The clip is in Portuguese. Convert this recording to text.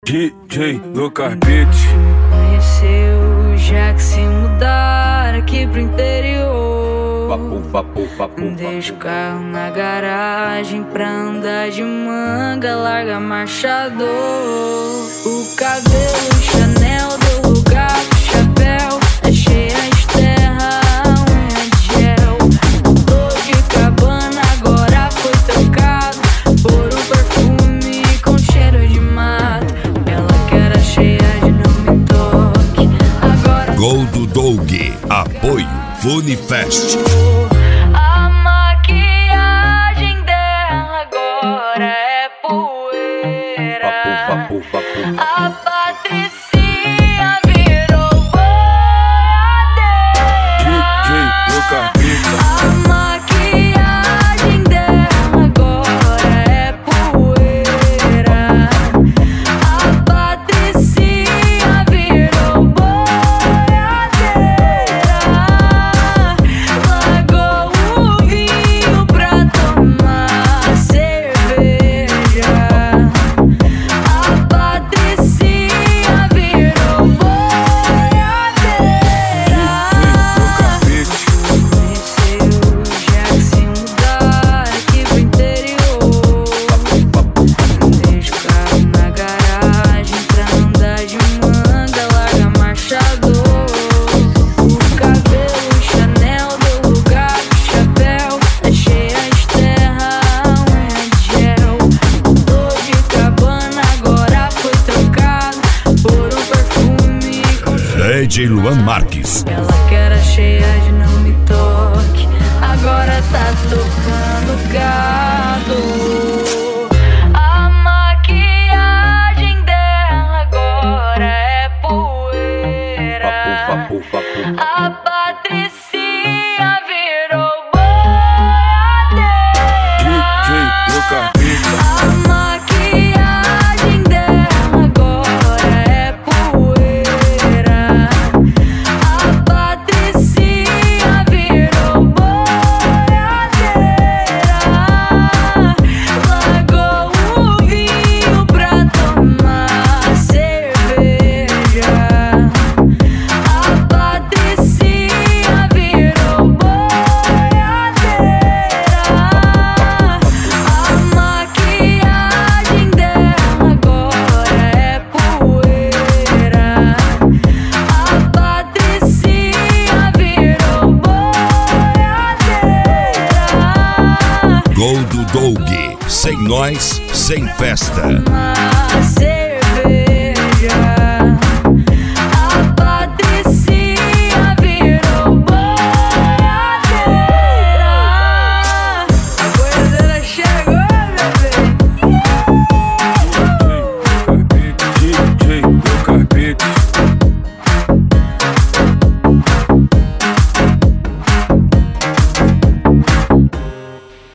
DJ no carpete. Conheceu já que se mudar aqui pro interior. Deixa o carro na garagem pra andar de manga, larga marchador. O cabelo Chanel deu lugar pro chapéu, é cheia de terra, unha de gel. Tô de cabana agora foi trocado por um perfume com cheiro de mato. Ela que era cheia de não me toque, agora Gol do Doug, apoio Funifest. a maquiagem dela agora é poeira. A Patricinha virou boiadeira. DJ no carpete. A maquiagem dela agora é poeira. A Patricinha virou boiadeira. Largou o vinho pra tomar cerveja. A Patricinha virou boiadeira. Conheceu já que se mudar aqui pro interior. Deixa o carro na garagem pra andar de manga, larga marchador. O cabelo Chanel deu lugar pro chapéu, é cheia de terra, unha de gel. Tô de cabana agora foi trocado por um perfume com DJ Luan Marques. ela que era cheia de não me toque, agora tá tocando gado. A maquiagem dela agora é poeira. A Patricinha virou boiadeira. DJ no carpete. A maquiagem dela agora é poeira. A Patricinha virou boiadeira. Largou o vinho pra tomar cerveja. A Patricinha virou boiadeira. A maquiagem dela agora é poeira. A Patricinha virou boiadeira. Gol do Doug, sem nós, sem festa.